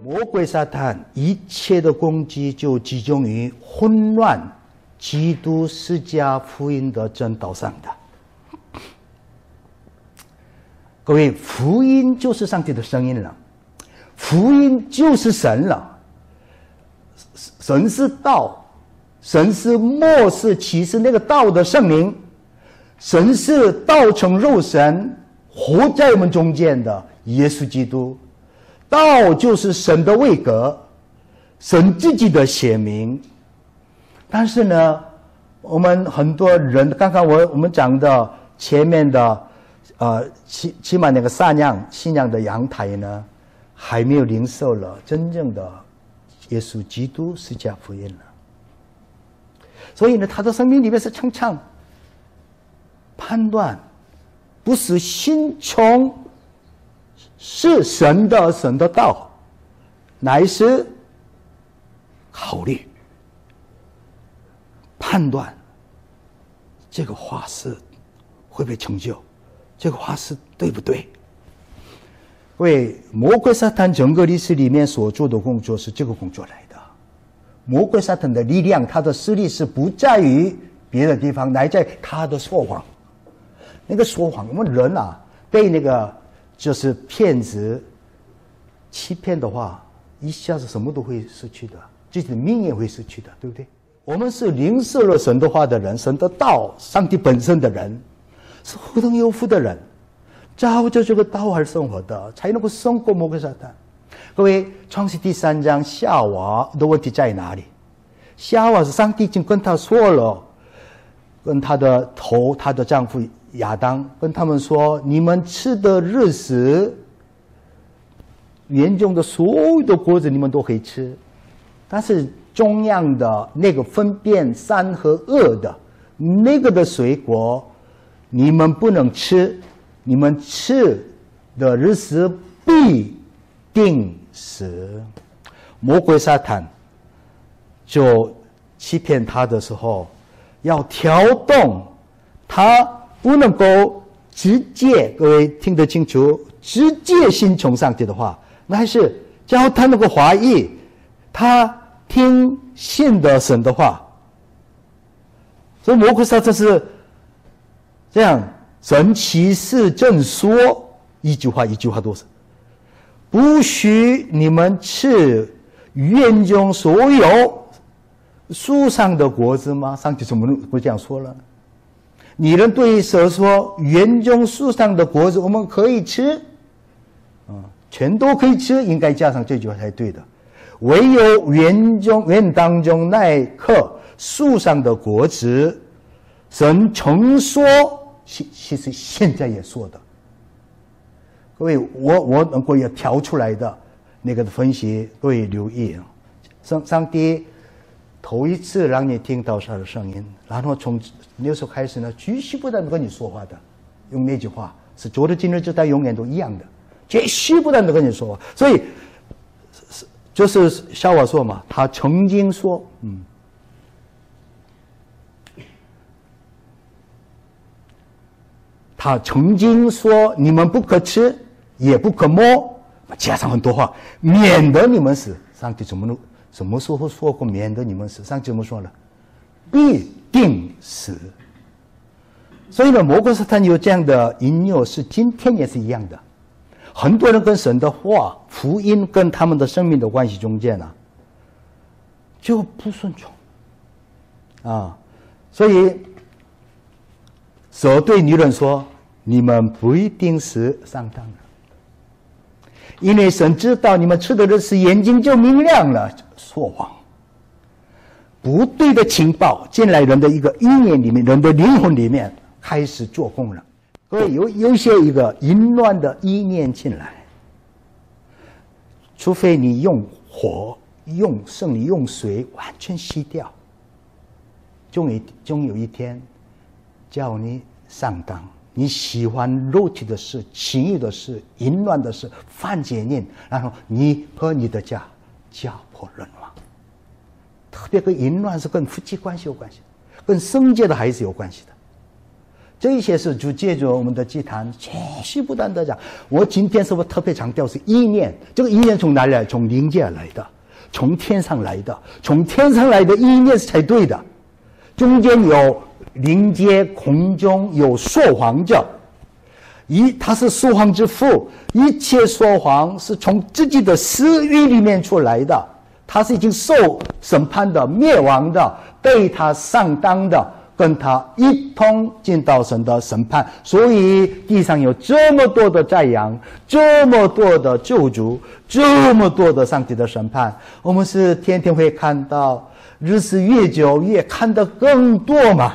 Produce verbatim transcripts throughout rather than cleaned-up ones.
魔鬼撒旦一切的攻击就集中于混乱基督释迦福音的真道上的。各位，福音就是上帝的声音了，福音就是神了，神是道，神是末世启示那个道的圣灵，神是道成肉身活在我们中间的耶稣基督，道就是神的位格，神自己的显明。但是呢，我们很多人，刚刚我我们讲的前面的呃起起码那个撒样信仰的阳台呢，还没有领受了真正的耶稣基督释迦福音了。所以呢，他的生命里面是常常判断，不是心从是神的神的道，乃是考虑判断这个话是会不会成就，这个话是对不对。为魔鬼撒旦整个历史里面所做的工作是这个工作来的。魔鬼撒旦的力量，他的势力是不在于别的地方，乃在他的说谎。那个说谎，我们人啊，被那个就是骗子欺骗的话，一下子什么都会失去的，自己的命也会失去的，对不对？我们是领受了神的话的人，神的道，上帝本身的人，是何等有福的人，照着这个道而生活的，才能够胜过魔鬼撒旦。各位，创世第三章夏娃的问题在哪里？夏娃是上帝已经跟他说了，跟他的头，他的丈夫亚当，跟他们说，你们吃的日子，园中的所有的果子你们都可以吃，但是中央的那个分辨善和恶的那个的水果，你们不能吃，你们吃的日子必定死。魔鬼撒旦就欺骗他的时候，要挑动他不能够直接，各位听得清楚，直接信从上帝的话，那是叫他能够怀疑，他听信的神的话。所以魔鬼撒旦是这样，神启示正说，一句话一句话都是，不许你们吃园中所有树上的果子吗？上帝怎么会这样说了？你能对蛇说，园中树上的果子我们可以吃，嗯，全都可以吃，应该加上这句话才对的。唯有园中园当中那一棵树上的果子，神曾说，其其实现在也说的。各位，我我能够也调出来的那个的分析，各位留意啊。上上帝头一次让你听到他的声音，然后从那时候开始呢，继续不断的跟你说话的，用那句话是昨日今日直到永远都一样的，继续不断的跟你说话。所以就是夏娃说嘛，他曾经说，嗯，他曾经说你们不可吃，也不可摸，加上很多话，免得你们死。上帝怎么什么时候说过免得你们死？上帝怎么说了？必定死。所以呢，魔鬼撒旦有这样的引诱，是今天也是一样的。很多人跟神的话、福音跟他们的生命的关系中间啊，就不顺从啊。所以蛇对女人说：“你们不一定是上当的，因为神知道你们吃的日子，眼睛就明亮了。”说谎，不对的情报进来人的一个意念里面，人的灵魂里面开始做工了。各位，有有一些一个淫乱的意念进来，除非你用火、用圣灵、用水完全吸掉，终有终有一天叫你上当。你喜欢肉体的事、情欲的事、淫乱的事、犯奸淫，然后你和你的家家破人亡。特别跟淫乱是跟夫妻关系有关系的，跟圣洁的孩子有关系的。 这一些是就借着我们的祭坛继续不断的讲。我今天是不是特别强调是意念？这个意念从哪里来？从灵界来的，从天上来的，从天上来的意念是才对的。中间有灵界，空中有说谎者，一他是说谎之父，一切说谎是从自己的私欲里面出来的，他是已经受审判的、灭亡的、被他上当的，跟他一同进到神的审判。所以地上有这么多的灾殃，这么多的救赎，这么多的上帝的审判，我们是天天会看到，日子越久越看得更多嘛。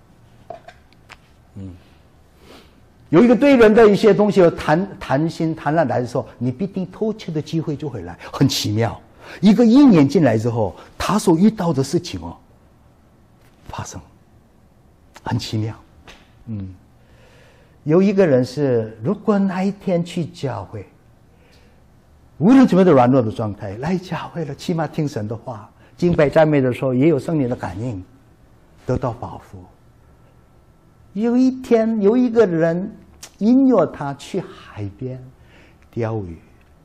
嗯，有一个对人的一些东西有谈谈心谈烂来的时候，你必定偷窃的机会就会来，很奇妙。一个意念进来之后，他所遇到的事情哦，发生，很奇妙。嗯，有一个人是，如果那一天去教会，无论怎么的软弱的状态，来教会了，起码听神的话，敬拜赞美的时候也有圣灵的感应，得到保护。有一天，有一个人引诱他去海边钓鱼。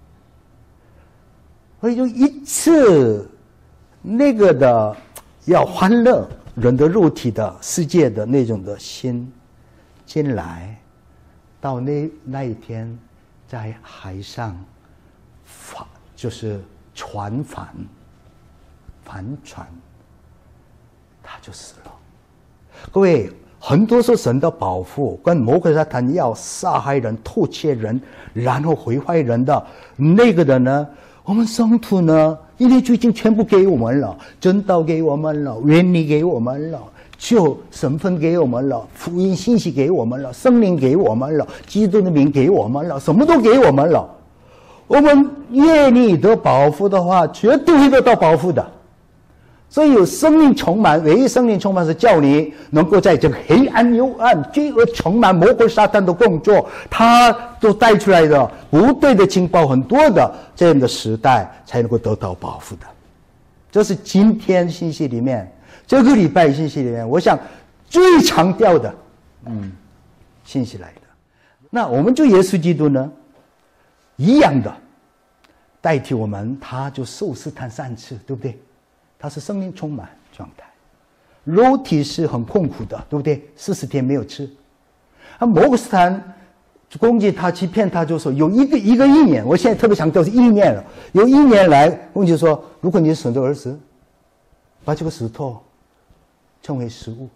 所以就一次那个的要欢乐人的肉体的世界的那种的心进来，到那那一天在海上翻，就是船翻翻船，他就死了。各位，很多时候神的保护跟魔鬼撒旦要杀害人、偷窃人，然后毁坏人的那个的呢，我们圣徒呢，因为最近全部给我们了，真道给我们了，原理给我们了，就身份给我们了，福音信息给我们了，圣灵给我们了，基督的名给我们了，什么都给我们了。我们愿意得保护的话，绝对会得到保护的。所以有生命充满，唯一生命充满是叫你能够在这个黑暗幽暗、罪恶充满、魔鬼撒旦的工作，他都带出来的不对的情报很多的这样的时代，才能够得到保护的。这是今天信息里面，这个礼拜信息里面，我想最强调的，嗯，信息来的。那我们就耶稣基督呢，一样的代替我们，他就受试探三次，对不对？他是生命充满状态，肉体是很痛苦的，对不对？四十天没有吃。啊，魔鬼撒旦攻击他、欺骗他，就说有一个一个意念，我现在特别强调是意念了。有意念来攻击说，如果你是神的儿子，把这个石头称为食物。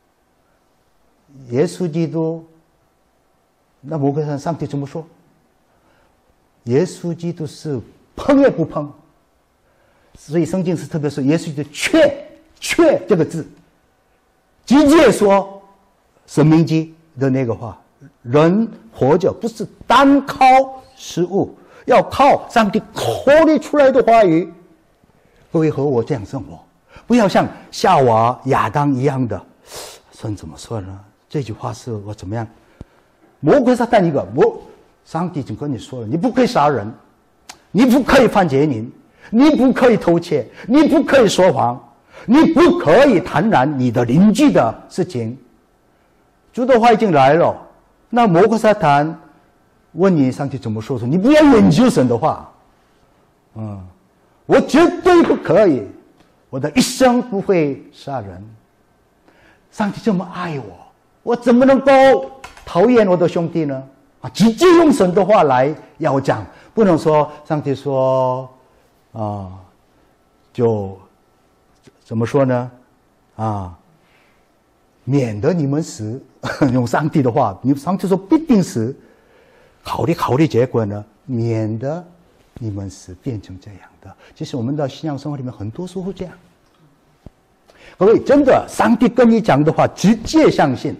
耶稣基督，那魔鬼撒旦上帝怎么说？耶稣基督是碰也不碰。所以圣经是特别说耶稣的却却这个字，直接说生命记的那个话，人活着不是单靠食物，要靠上帝口里出来的话语。各位和我这样生活，不要像夏娃、亚当一样的。神怎么说呢？这句话是我怎么样？魔鬼撒旦一个，魔上帝已经跟你说了，你不可以杀人，你不可以犯奸淫，你不可以偷窃，你不可以说谎，你不可以谈论你的邻居的事情。主的话已经来了，那魔鬼撒旦问你上帝怎么说？说你不要研究神的话，嗯，我绝对不可以，我的一生不会杀人。上帝这么爱我，我怎么能够讨厌我的兄弟呢？啊，直接用神的话来要讲，不能说上帝说。啊，就怎么说呢？啊，免得你们死，用上帝的话，你上帝说必定死，考虑考虑结果呢，免得你们死，变成这样的。其实我们的信仰生活里面很多时候这样。各位，真的，上帝跟你讲的话，直接相信，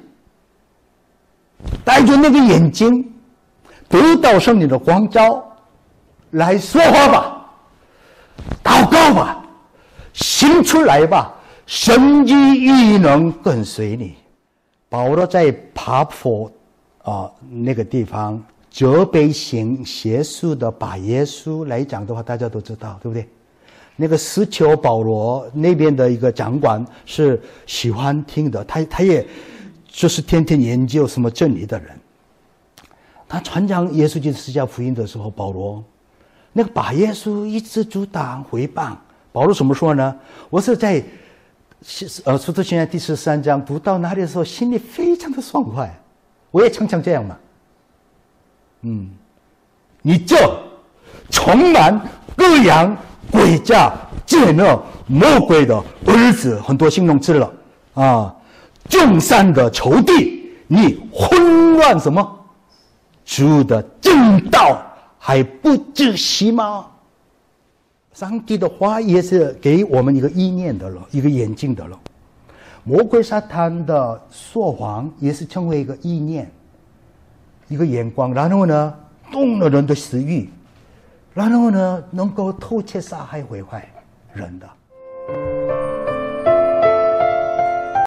带着那个眼睛，得到圣灵的光照，来说话吧。祷告吧，行出来吧，神迹异能跟随你。保罗在爬坡啊那个地方责备行邪术的，把耶稣来讲的话，大家都知道，对不对？那个石球保罗那边的一个长官是喜欢听的，他他也就是天天研究什么真理的人。他传讲耶稣基督十架福音的时候，保罗那个把耶稣一直阻挡回谤。保罗怎么说呢？我是在呃使徒行传第十三章读到那里的时候，心里非常的爽快。我也常常这样嘛。嗯，你这充满各样诡诈奸恶魔鬼的儿子，很多形容词了啊！众善的仇敌，你混乱什么？主的正道还不知悉吗？上帝的话也是给我们一个意念的了，一个眼睛的了。魔鬼撒旦的说谎也是成为一个意念，一个眼光，然后呢，动了人的私欲，然后呢，能够偷窃、杀害、毁坏人的。